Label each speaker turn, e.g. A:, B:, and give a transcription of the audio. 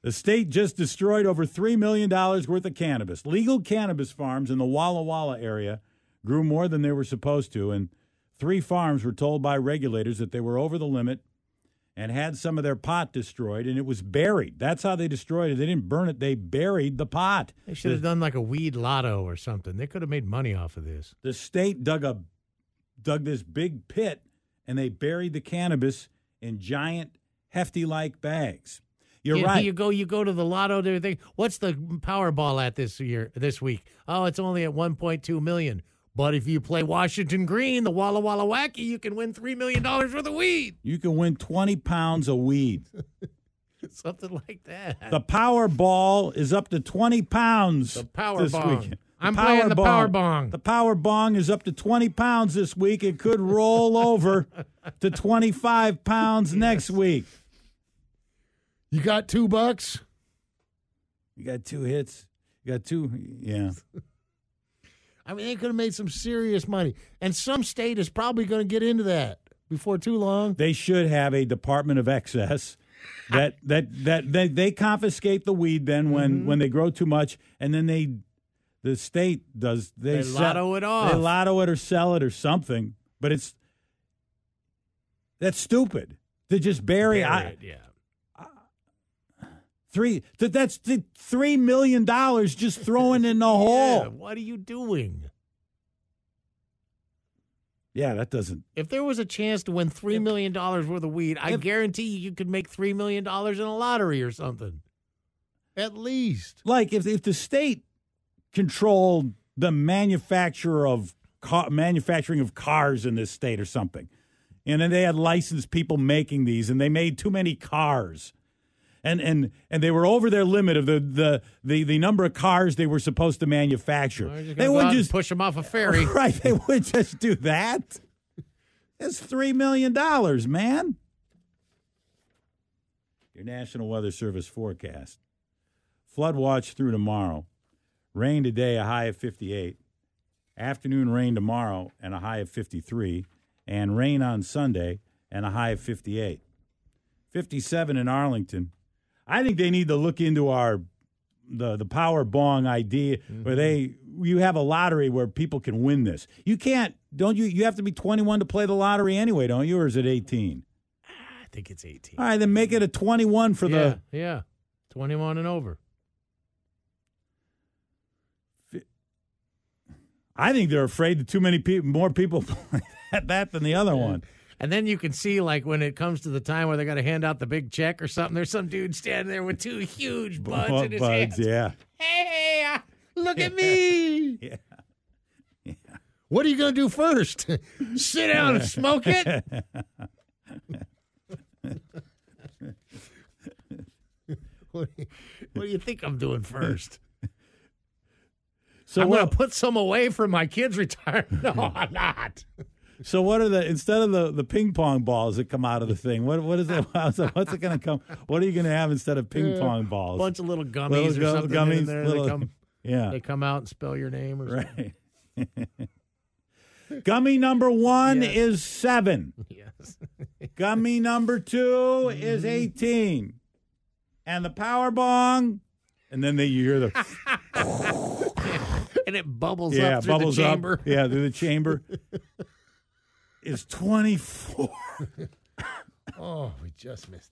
A: The state just destroyed over $3 million worth of cannabis. Legal cannabis farms in the Walla Walla area grew more than they were supposed to, and 3 farms were told by regulators that they were over the limit and had some of their pot destroyed, and it was buried. That's how they destroyed it. They didn't burn it. They buried the pot.
B: They should have done like a weed lotto or something. They could have made money off of this.
A: The state dug this big pit, and they buried the cannabis in giant, hefty-like bags. You're right.
B: You go to the lotto. They think, what's the Powerball at this week? Oh, it's only at 1.2 million. But if you play Washington Green, the Walla Walla Wacky, you can win $3 million worth of weed.
A: You can win 20 pounds of weed.
B: Something like that.
A: The Powerball is up to 20 pounds
B: The Power
A: this
B: Bong.
A: week.
B: I'm playing the Power Bong.
A: The Power Bong is up to 20 pounds this week. It could roll over to 25 pounds next week.
B: You got $2?
A: You got 2 hits. You got 2, yeah.
B: I mean, they could have made some serious money. And some state is probably going to get into that before too long.
A: They should have a Department of Excess that they confiscate the weed then when they grow too much, and then the state does
B: they lotto it off.
A: They lotto it or sell it or something. But that's stupid to just bury
B: it. Yeah.
A: That's $3 million just thrown in the hole.
B: What are you doing?
A: Yeah, that doesn't.
B: If there was a chance to win $3 million worth of weed, I guarantee you could make $3 million in a lottery or something. At least.
A: Like if the state controlled the manufacturing of cars in this state or something, and then they had licensed people making these, and they made too many cars. And they were over their limit of the number of cars they were supposed to manufacture.
B: Well,
A: they would just
B: push them off a ferry.
A: Right, they would just do that. It's $3 million, man. Your National Weather Service forecast. Flood watch through tomorrow. Rain today, a high of 58. Afternoon rain tomorrow and a high of 53. And rain on Sunday and a high of 58. 57 in Arlington. I think they need to look into the Power Bong idea where you have a lottery where people can win this. You can't, don't you? You have to be 21 to play the lottery anyway, don't you? Or is it 18?
B: I think it's 18.
A: All right, then make it a 21 for the.
B: Yeah, 21 and over.
A: I think they're afraid that too many people, more people play that than the other one.
B: And then you can see, like, when it comes to the time where they got to hand out the big check or something, there's some dude standing there with 2 huge buds in his hands.
A: Yeah.
B: Hey, look at me.
A: Yeah.
B: What are you going to do first? Sit down and smoke it? What do you think I'm doing first? So I'm going to put some away for my kids' retirement. No, I'm not.
A: So what are instead of the ping pong balls that come out of the thing? What is it? What's it going to come? What are you going to have instead of ping pong balls?
B: A bunch of little gummies or something
A: gummies,
B: in there. They come out and spell your name or something.
A: Right. Gummy number 1 is 7.
B: Yes.
A: Gummy number 2 is 18. And the Power Bong, and then you hear the
B: and it bubbles up through the chamber.
A: Yeah, through the chamber. Is 24.
B: Oh, we just missed